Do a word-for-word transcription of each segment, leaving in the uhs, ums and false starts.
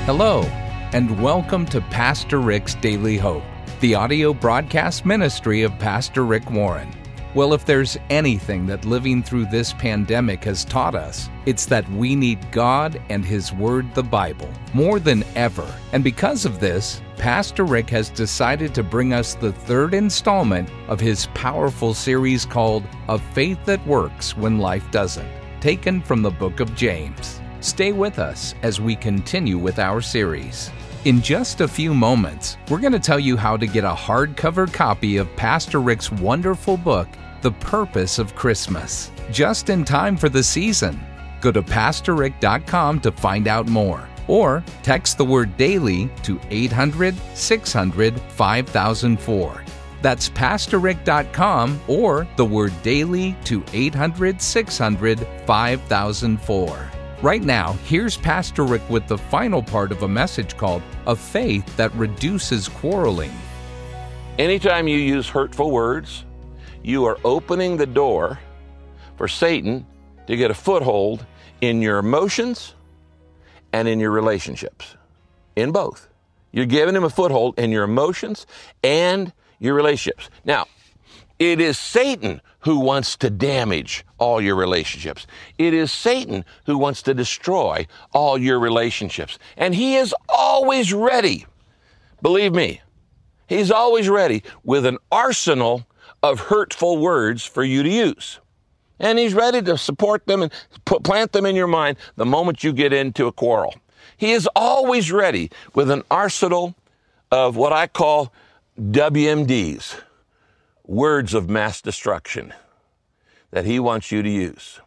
Hello, and welcome to Pastor Rick's Daily Hope, the audio broadcast ministry of Pastor Rick Warren. Well, if there's anything that living through this pandemic has taught us, it's that we need God and His Word, the Bible, more than ever. And because of this, Pastor Rick has decided to bring us the third installment of his powerful series called A Faith That Works When Life Doesn't, taken from the book of James. Stay with us as we continue with our series. In just a few moments, we're going to tell you how to get a hardcover copy of Pastor Rick's wonderful book, The Purpose of Christmas, just in time for the season. Go to pastor rick dot com to find out more, or text the word DAILY to eight hundred, six hundred, five thousand four. That's pastor rick dot com or the word DAILY to eight hundred, six hundred, five thousand four. Right now, here's Pastor Rick with the final part of a message called A Faith That Reduces Quarreling. Anytime you use hurtful words, you are opening the door for Satan to get a foothold in your emotions and in your relationships. In both. You're giving him a foothold in your emotions and your relationships. Now, it is Satan who wants to damage all your relationships. It is Satan who wants to destroy all your relationships. And he is always ready. Believe me, he's always ready with an arsenal of hurtful words for you to use. And he's ready to support them and put, plant them in your mind the moment you get into a quarrel. He is always ready with an arsenal of what I call W M Ds. Words of mass destruction that he wants you to use.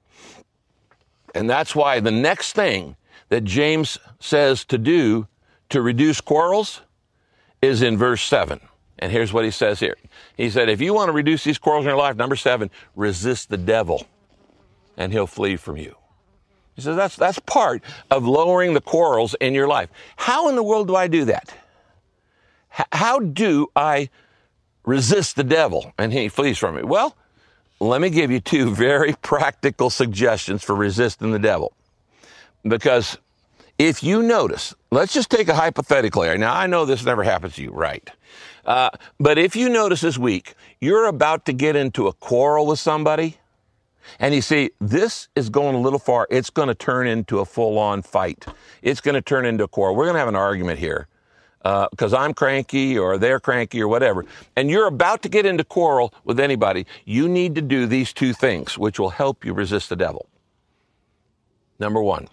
And that's why the next thing that James says to do to reduce quarrels is in verse seven. And here's what he says here. He said, if you want to reduce these quarrels in your life, number seven, resist the devil and he'll flee from you. He says that's, that's part of lowering the quarrels in your life. How in the world do I do that? H- how do I resist the devil and he flees from me? Well, let me give you two very practical suggestions for resisting the devil. Because if you notice, let's just take a hypothetical here. Now, I know this never happens to you, right? Uh, but if you notice this week, you're about to get into a quarrel with somebody, and you see, this is going a little far. It's going to turn into a full-on fight. It's going to turn into a quarrel. We're going to have an argument here. Because uh, I'm cranky or they're cranky or whatever, and you're about to get into quarrel with anybody, you need to do these two things, which will help you resist the devil. Number one,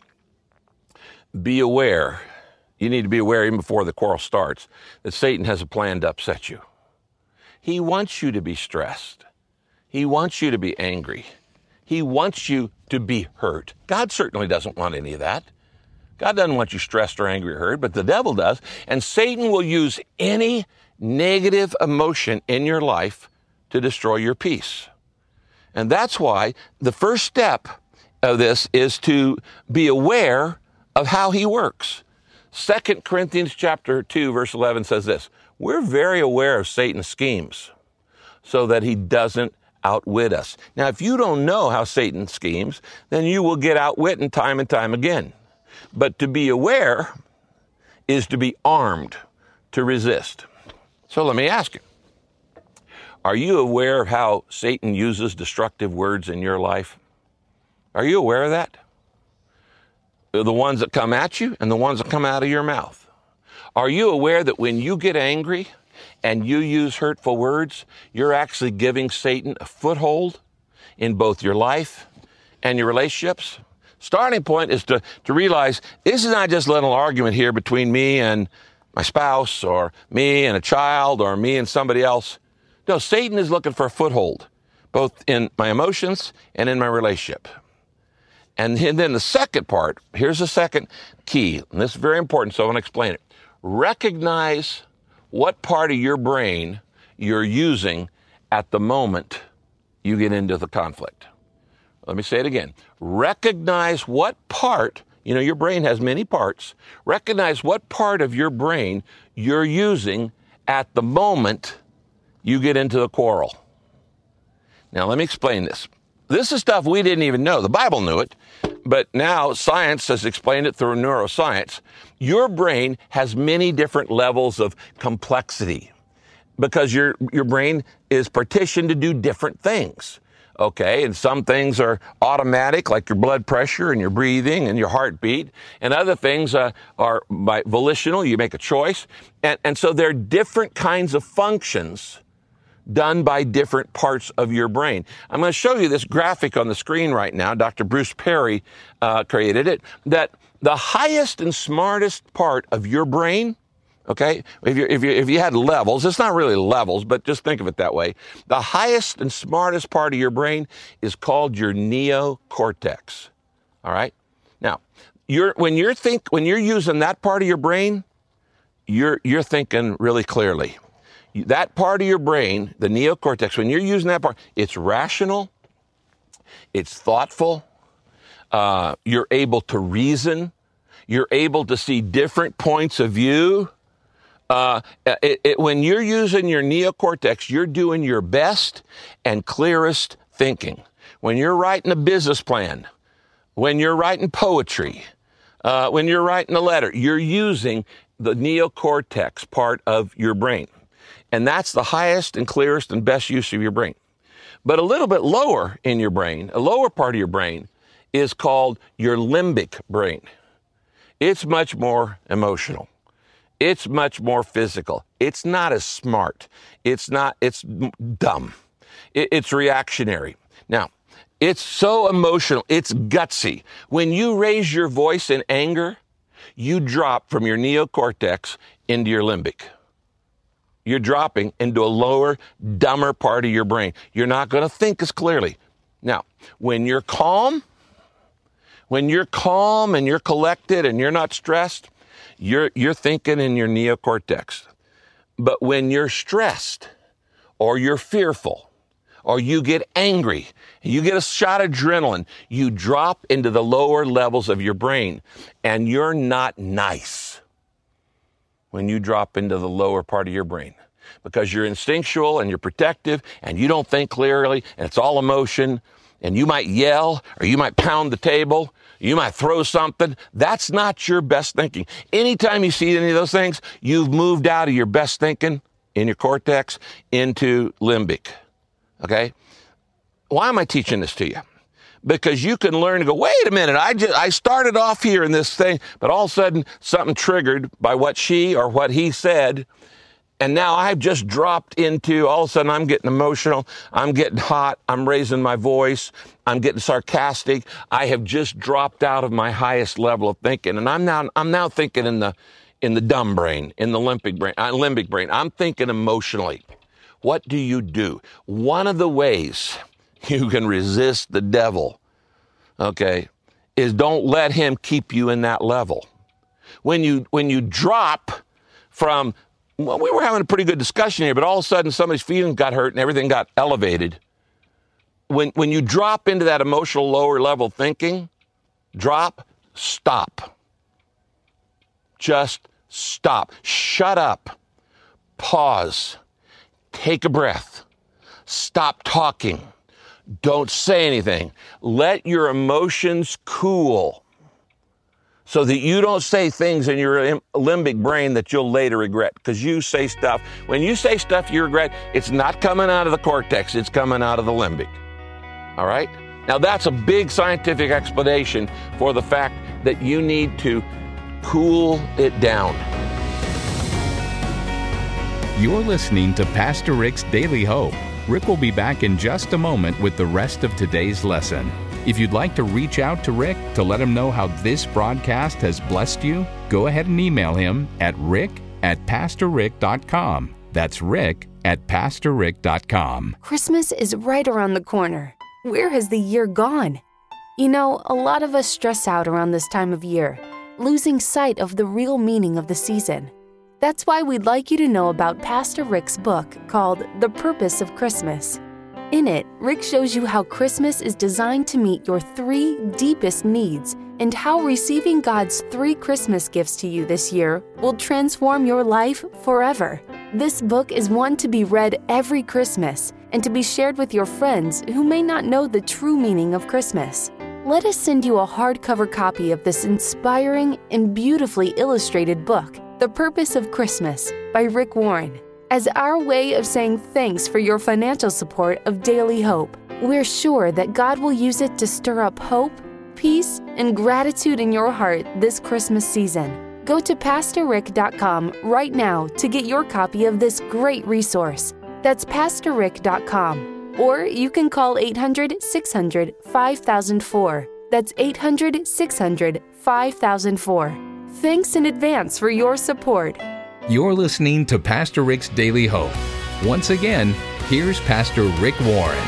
be aware. You need to be aware even before the quarrel starts that Satan has a plan to upset you. He wants you to be stressed. He wants you to be angry. He wants you to be hurt. God certainly doesn't want any of that. God doesn't want you stressed or angry or hurt, but the devil does. And Satan will use any negative emotion in your life to destroy your peace. And that's why the first step of this is to be aware of how he works. Second Corinthians chapter two, verse eleven says this, we're very aware of Satan's schemes so that he doesn't outwit us. Now, if you don't know how Satan schemes, then you will get outwitted time and time again. But to be aware is to be armed to resist. So let me ask you, are you aware of how Satan uses destructive words in your life? Are you aware of that? The ones that come at you and the ones that come out of your mouth. Are you aware that when you get angry and you use hurtful words, you're actually giving Satan a foothold in both your life and your relationships? Starting point is to, to realize this is not just a little argument here between me and my spouse or me and a child or me and somebody else. No, Satan is looking for a foothold, both in my emotions and in my relationship. And then the second part, here's the second key, and this is very important, so I want to explain it. Recognize what part of your brain you're using at the moment you get into the conflict. Let me say it again. Recognize what part, you know, your brain has many parts. Recognize what part of your brain you're using at the moment you get into the quarrel. Now, let me explain this. This is stuff we didn't even know. The Bible knew it, but now science has explained it through neuroscience. Your brain has many different levels of complexity because your, your brain is partitioned to do different things. Okay, and some things are automatic, like your blood pressure and your breathing and your heartbeat, and other things uh, are by volitional, you make a choice. And, and so there are different kinds of functions done by different parts of your brain. I'm going to show you this graphic on the screen right now. Doctor Bruce Perry uh, created it, that the highest and smartest part of your brain, okay, if you, if you, if you had levels, it's not really levels, but just think of it that way. The highest and smartest part of your brain is called your neocortex. All right? Now, you're, when you're think, when you're using that part of your brain, you're, you're thinking really clearly. That part of your brain, the neocortex, when you're using that part, it's rational, it's thoughtful, uh, you're able to reason, you're able to see different points of view. Uh, it, it, when you're using your neocortex, you're doing your best and clearest thinking. When you're writing a business plan, when you're writing poetry, uh, when you're writing a letter, you're using the neocortex part of your brain. And that's the highest and clearest and best use of your brain. But a little bit lower in your brain, a lower part of your brain, is called your limbic brain. It's much more emotional. It's much more physical. It's not as smart. It's not, it's dumb. It, it's reactionary. Now, it's so emotional. It's gutsy. When you raise your voice in anger, you drop from your neocortex into your limbic. You're dropping into a lower, dumber part of your brain. You're not going to think as clearly. Now, when you're calm, when you're calm and you're collected and you're not stressed, you're, you're thinking in your neocortex. But when you're stressed or you're fearful or you get angry, you get a shot of adrenaline, you drop into the lower levels of your brain and you're not nice when you drop into the lower part of your brain, because you're instinctual and you're protective and you don't think clearly and it's all emotion, and you might yell or you might pound the table, you might throw something. That's not your best thinking. Anytime you see any of those things, you've moved out of your best thinking in your cortex into limbic. Okay? Why am I teaching this to you? Because you can learn to go, wait a minute, I just, I started off here in this thing, but all of a sudden something triggered by what she or what he said, and now I've just dropped into, all of a sudden I'm getting emotional, I'm getting hot, I'm raising my voice, I'm getting sarcastic, I have just dropped out of my highest level of thinking, and I'm now, I'm now thinking in the, in the dumb brain, in the limbic brain, uh, limbic brain, I'm thinking emotionally. What do you do? One of the ways you can resist the devil, okay, is don't let him keep you in that level. When you when you drop from, well, we were having a pretty good discussion here, but all of a sudden somebody's feelings got hurt and everything got elevated. When when you drop into that emotional lower level thinking, drop, stop. Just stop. Shut up. Pause. Take a breath. Stop talking. Don't say anything. Let your emotions cool so that you don't say things in your limbic brain that you'll later regret, because you say stuff. When you say stuff you regret, it's not coming out of the cortex, it's coming out of the limbic. All right? Now that's a big scientific explanation for the fact that you need to cool it down. You're listening to Pastor Rick's Daily Hope. Rick will be back in just a moment with the rest of today's lesson. If you'd like to reach out to Rick to let him know how this broadcast has blessed you, go ahead and email him at rick at pastor rick dot com. That's rick at pastor rick dot com. Christmas is right around the corner. Where has the year gone? You know, a lot of us stress out around this time of year, losing sight of the real meaning of the season. That's why we'd like you to know about Pastor Rick's book called The Purpose of Christmas. In it, Rick shows you how Christmas is designed to meet your three deepest needs and how receiving God's three Christmas gifts to you this year will transform your life forever. This book is one to be read every Christmas and to be shared with your friends who may not know the true meaning of Christmas. let us send you a hardcover copy of this inspiring and beautifully illustrated book, The Purpose of Christmas, by Rick Warren, as our way of saying thanks for your financial support of Daily Hope. We're sure that God will use it to stir up hope, peace, and gratitude in your heart this Christmas season. Go to pastor rick dot com right now to get your copy of this great resource. That's pastor rick dot com. Or you can call eight hundred, six hundred, five thousand four. That's eight hundred, six hundred, five thousand four. Thanks in advance for your support. You're listening to Pastor Rick's Daily Hope. Once again, here's Pastor Rick Warren.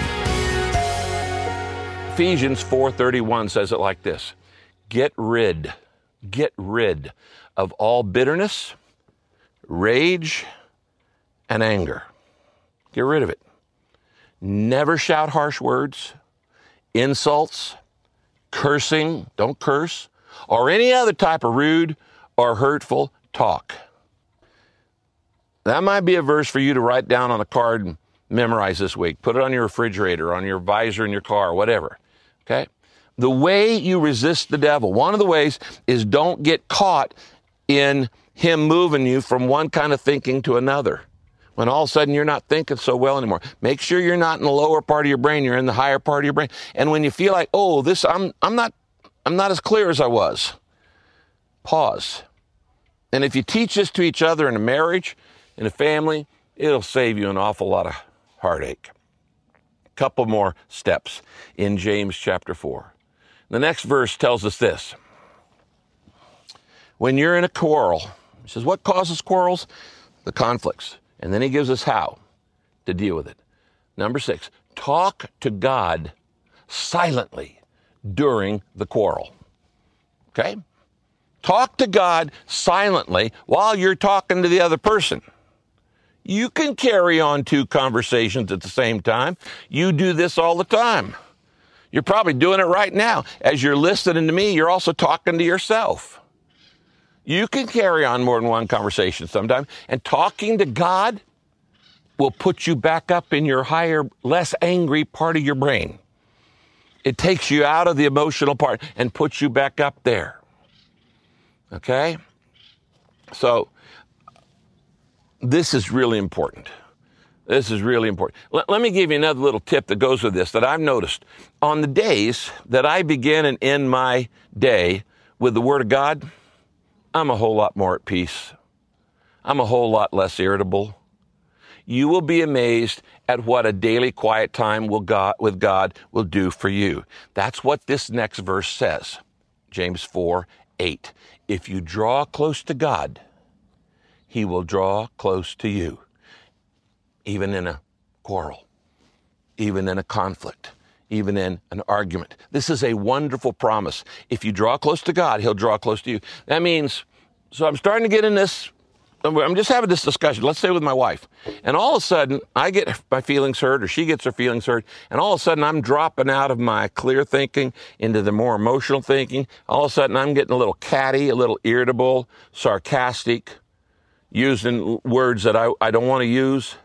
Ephesians four thirty-one says it like this: Get rid, get rid of all bitterness, rage, and anger. Get rid of it. Never shout harsh words, insults, cursing, don't curse, or any other type of rude or hurtful talk. That might be a verse for you to write down on a card and memorize this week. Put it on your refrigerator, on your visor in your car, whatever. Okay? The way you resist the devil, one of the ways is don't get caught in him moving you from one kind of thinking to another. When all of a sudden you're not thinking so well anymore. Make sure you're not in the lower part of your brain, you're in the higher part of your brain. And when you feel like, oh, this I'm I'm not I'm not as clear as I was, pause. And if you teach this to each other in a marriage, in a family, it'll save you an awful lot of heartache. A couple more steps in James chapter four. The next verse tells us this. When you're in a quarrel, he says, what causes quarrels? The conflicts. And then he gives us how to deal with it. Number six, talk to God silently during the quarrel. Okay? Talk to God silently while you're talking to the other person. You can carry on two conversations at the same time. You do this all the time. You're probably doing it right now. As you're listening to me, you're also talking to yourself. You can carry on more than one conversation sometime, and talking to God will put you back up in your higher, less angry part of your brain. It takes you out of the emotional part and puts you back up there. Okay? So, this is really important. This is really important. Let, let me give you another little tip that goes with this that I've noticed. On the days that I begin and end my day with the Word of God, I'm a whole lot more at peace. I'm a whole lot less irritable. You will be amazed at what a daily quiet time will God, with God will do for you. That's what this next verse says. James four eight. If you draw close to God, He will draw close to you. Even in a quarrel, even in a conflict, even in an argument. This is a wonderful promise. If you draw close to God, He'll draw close to you. That means, so I'm starting to get in this, I'm just having this discussion, let's say with my wife, and all of a sudden I get my feelings hurt or she gets her feelings hurt, and all of a sudden I'm dropping out of my clear thinking into the more emotional thinking. All of a sudden I'm getting a little catty, a little irritable, sarcastic, using words that I, I don't want to use.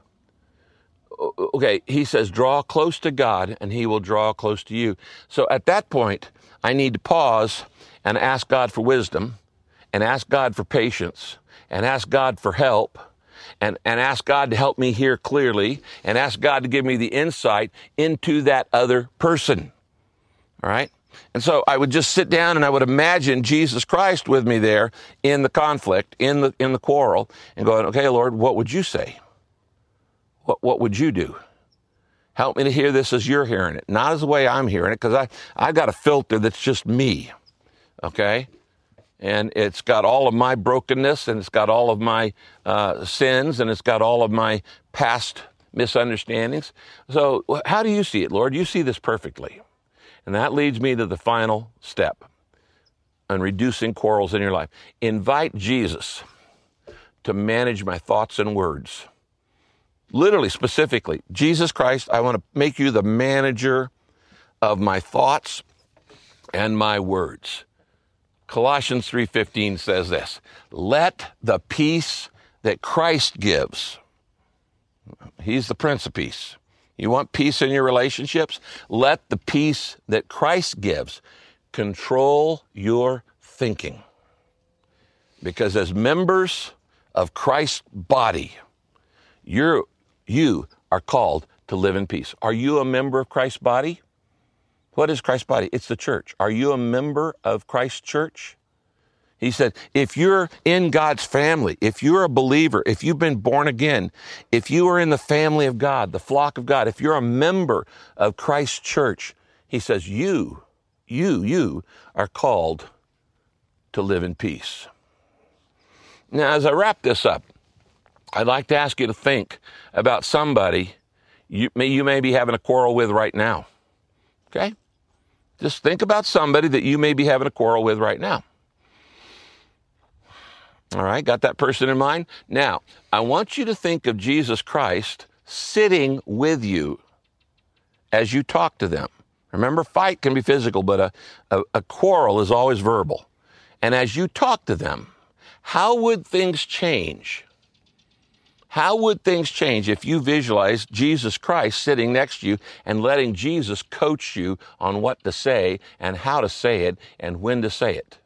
Okay, he says, draw close to God and He will draw close to you. So at that point, I need to pause and ask God for wisdom and ask God for patience and ask God for help and, and ask God to help me hear clearly and ask God to give me the insight into that other person. All right? And so I would just sit down and I would imagine Jesus Christ with me there in the conflict, in the in the quarrel, and going, okay, Lord, what would you say? What what would you do? Help me to hear this as you're hearing it, not as the way I'm hearing it, because I, I've got a filter that's just me, okay? And it's got all of my brokenness, and it's got all of my uh, sins, and it's got all of my past misunderstandings. So how do you see it, Lord? You see this perfectly. And that leads me to the final step on reducing quarrels in your life. Invite Jesus to manage my thoughts and words. Literally, specifically, Jesus Christ, I want to make you the manager of my thoughts and my words. Colossians three fifteen says this, let the peace that Christ gives, He's the Prince of Peace, You want peace in your relationships? Let the peace that Christ gives control your thinking. Because as members of Christ's body, you're, you are called to live in peace. Are you a member of Christ's body? What is Christ's body? It's the church. Are you a member of Christ's church? He said, if you're in God's family, if you're a believer, if you've been born again, if you are in the family of God, the flock of God, if you're a member of Christ's church, he says, you, you, you are called to live in peace. Now, as I wrap this up, I'd like to ask you to think about somebody you may, you may be having a quarrel with right now. Okay? Just think about somebody that you may be having a quarrel with right now. All right, got that person in mind? Now, I want you to think of Jesus Christ sitting with you as you talk to them. Remember, fight can be physical, but a, a, a quarrel is always verbal. And as you talk to them, how would things change? How would things change if you visualize Jesus Christ sitting next to you and letting Jesus coach you on what to say and how to say it and when to say it?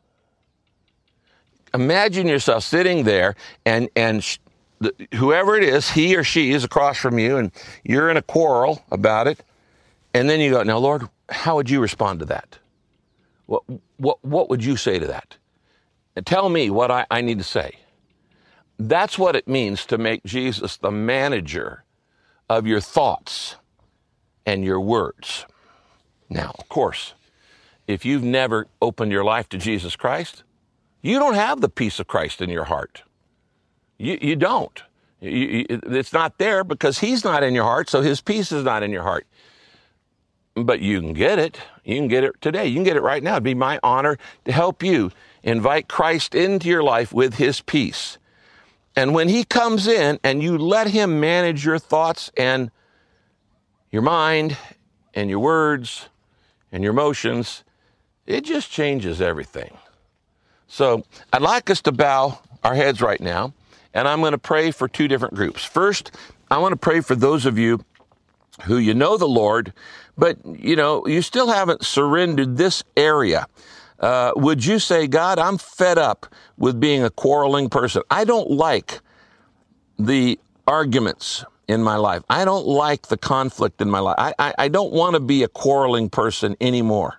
Imagine yourself sitting there and, and sh- the, whoever it is, he or she is across from you and you're in a quarrel about it. And then you go, now, Lord, how would you respond to that? What, what, what would you say to that? And tell me what I, I need to say. That's what it means to make Jesus the manager of your thoughts and your words. Now, of course, if you've never opened your life to Jesus Christ, you don't have the peace of Christ in your heart. You, you don't. You, you, it's not there because he's not in your heart, so his peace is not in your heart. But you can get it. You can get it today. You can get it right now. It'd be my honor to help you invite Christ into your life with his peace. And when he comes in and you let him manage your thoughts and your mind and your words and your emotions, it just changes everything. So I'd like us to bow our heads right now, and I'm going to pray for two different groups. First, I want to pray for those of you who you know the Lord, but, you know, you still haven't surrendered this area. Uh, would you say, God, I'm fed up with being a quarreling person. I don't like the arguments in my life. I don't like the conflict in my life. I, I, I don't want to be a quarreling person anymore.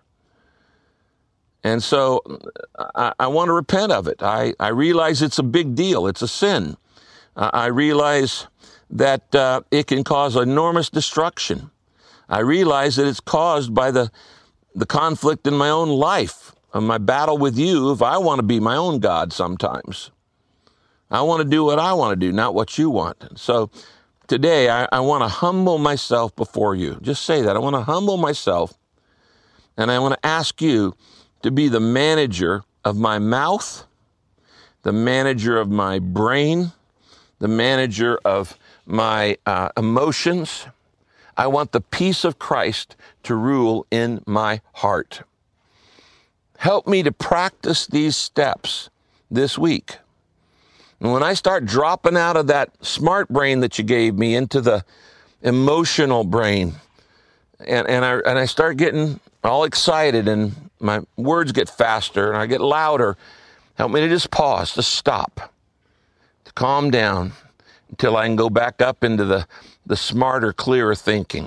And so I, I want to repent of it. I, I realize it's a big deal. It's a sin. Uh, I realize that uh, it can cause enormous destruction. I realize that it's caused by the, the conflict in my own life, of my battle with you, if I want to be my own God sometimes. I want to do what I want to do, not what you want. And so today I, I want to humble myself before you. Just say that. I want to humble myself, and I want to ask you to be the manager of my mouth, the manager of my brain, the manager of my uh, emotions. I want the peace of Christ to rule in my heart. Help me to practice these steps this week. And when I start dropping out of that smart brain that you gave me into the emotional brain, and, and, I, and I start getting all excited and my words get faster and I get louder, help me to just pause, to stop, to calm down until I can go back up into the, the smarter, clearer thinking.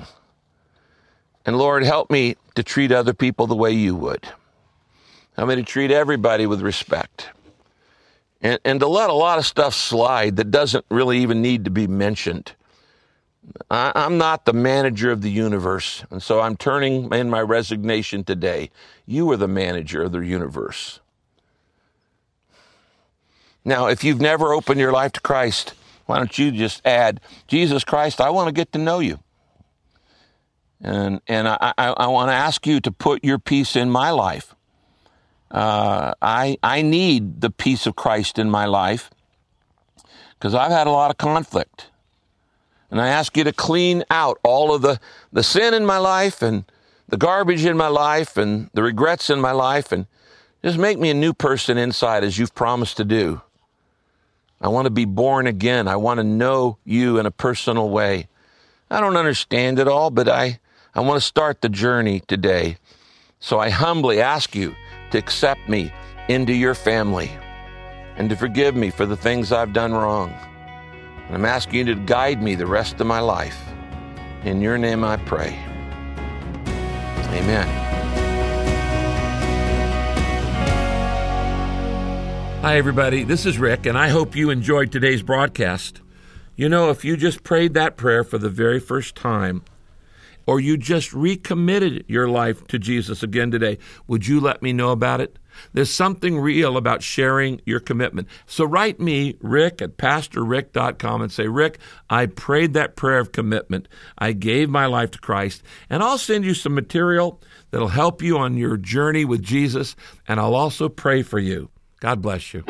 And Lord, help me to treat other people the way you would. Help me to treat everybody with respect. And, and to let a lot of stuff slide that doesn't really even need to be mentioned. I, I'm not the manager of the universe, and so I'm turning in my resignation today. You are the manager of the universe. Now, if you've never opened your life to Christ, why don't you just add, Jesus Christ, I want to get to know you. And, and I, I, I want to ask you to put your peace in my life. Uh, I, I need the peace of Christ in my life because I've had a lot of conflict. And I ask you to clean out all of the, the sin in my life and the garbage in my life and the regrets in my life, and just make me a new person inside as you've promised to do. I want to be born again. I want to know you in a personal way. I don't understand it all, but I, I want to start the journey today. So I humbly ask you to accept me into your family and to forgive me for the things I've done wrong. And I'm asking you to guide me the rest of my life. In your name I pray. Amen. Hi, everybody. This is Rick, and I hope you enjoyed today's broadcast. You know, if you just prayed that prayer for the very first time, or you just recommitted your life to Jesus again today, would you let me know about it? There's something real about sharing your commitment. So write me, Rick, at pastor rick dot com, and say, Rick, I prayed that prayer of commitment. I gave my life to Christ, and I'll send you some material that'll help you on your journey with Jesus, and I'll also pray for you. God bless you.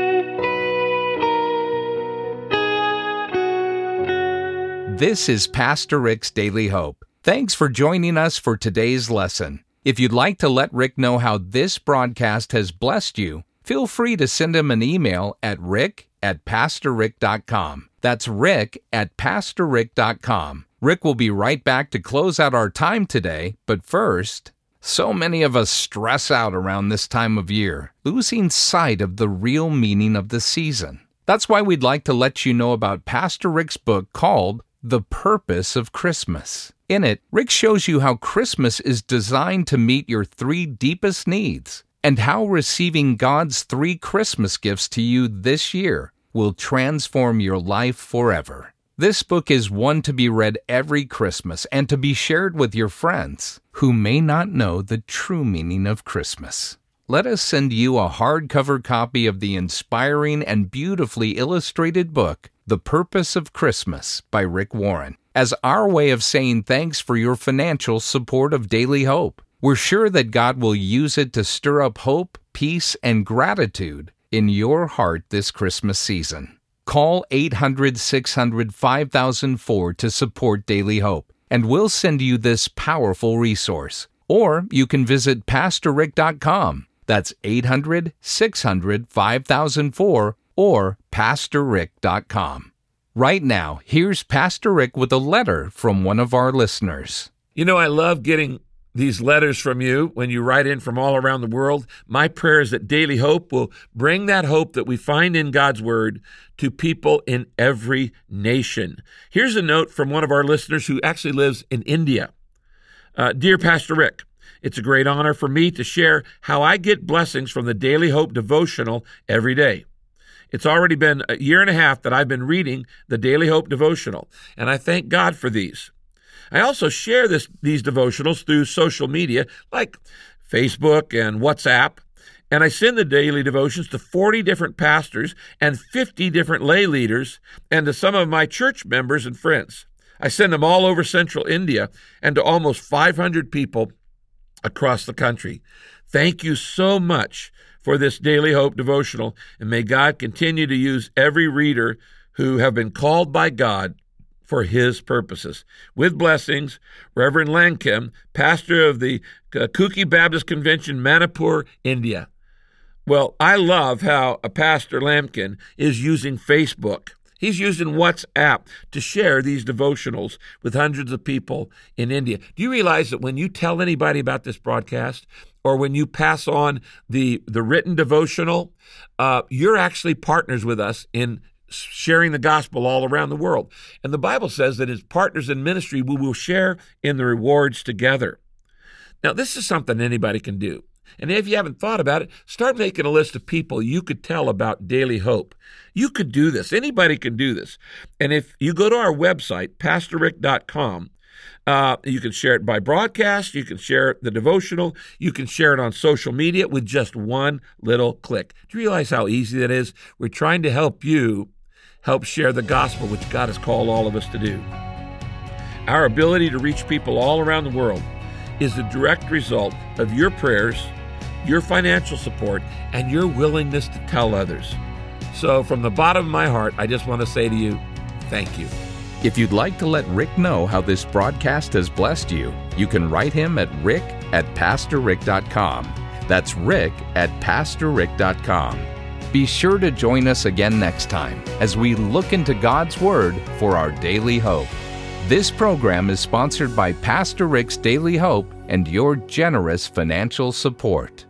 This is Pastor Rick's Daily Hope. Thanks for joining us for today's lesson. If you'd like to let Rick know how this broadcast has blessed you, feel free to send him an email at rick at pastor rick dot com. That's rick at pastor rick dot com. Rick will be right back to close out our time today, but first, so many of us stress out around this time of year, losing sight of the real meaning of the season. That's why we'd like to let you know about Pastor Rick's book called The Purpose of Christmas. In it, Rick shows you how Christmas is designed to meet your three deepest needs, and how receiving God's three Christmas gifts to you this year will transform your life forever. This book is one to be read every Christmas and to be shared with your friends who may not know the true meaning of Christmas. Let us send you a hardcover copy of the inspiring and beautifully illustrated book, The Purpose of Christmas by Rick Warren, as our way of saying thanks for your financial support of Daily Hope. We're sure that God will use it to stir up hope, peace, and gratitude in your heart this Christmas season. Call eight hundred, six hundred, five thousand four to support Daily Hope, and we'll send you this powerful resource. Or you can visit pastor rick dot com. That's eight hundred, six hundred, five thousand four or pastor rick dot com. Right now, here's Pastor Rick with a letter from one of our listeners. You know, I love getting these letters from you when you write in from all around the world. My prayer is that Daily Hope will bring that hope that we find in God's Word to people in every nation. Here's a note from one of our listeners who actually lives in India. Uh, Dear Pastor Rick, it's a great honor for me to share how I get blessings from the Daily Hope devotional every day. It's already been a year and a half that I've been reading the Daily Hope devotional, and I thank God for these. I also share this, these devotionals through social media like Facebook and WhatsApp, and I send the daily devotions to forty different pastors and fifty different lay leaders and to some of my church members and friends. I send them all over central India and to almost five hundred people across the country. Thank you so much for this Daily Hope devotional, and may God continue to use every reader who have been called by God for His purposes. With blessings, Reverend Lankem, pastor of the Kuki Baptist Convention, Manipur, India. Well, I love how a Pastor Lamkin is using Facebook. He's using WhatsApp to share these devotionals with hundreds of people in India. Do you realize that when you tell anybody about this broadcast, or when you pass on the, the written devotional, uh, you're actually partners with us in sharing the gospel all around the world. And the Bible says that as partners in ministry, we will share in the rewards together. Now, this is something anybody can do. And if you haven't thought about it, start making a list of people you could tell about Daily Hope. You could do this. Anybody can do this. And if you go to our website, pastor rick dot com, uh, you can share it by broadcast, you can share the devotional, you can share it on social media with just one little click. Do you realize how easy that is? We're trying to help you help share the gospel, which God has called all of us to do. Our ability to reach people all around the world is the direct result of your prayers, your financial support, and your willingness to tell others. So from the bottom of my heart, I just want to say to you, thank you. If you'd like to let Rick know how this broadcast has blessed you, you can write him at rick at pastor rick dot com. That's rick at pastor rick dot com. Be sure to join us again next time as we look into God's Word for our daily hope. This program is sponsored by Pastor Rick's Daily Hope and your generous financial support.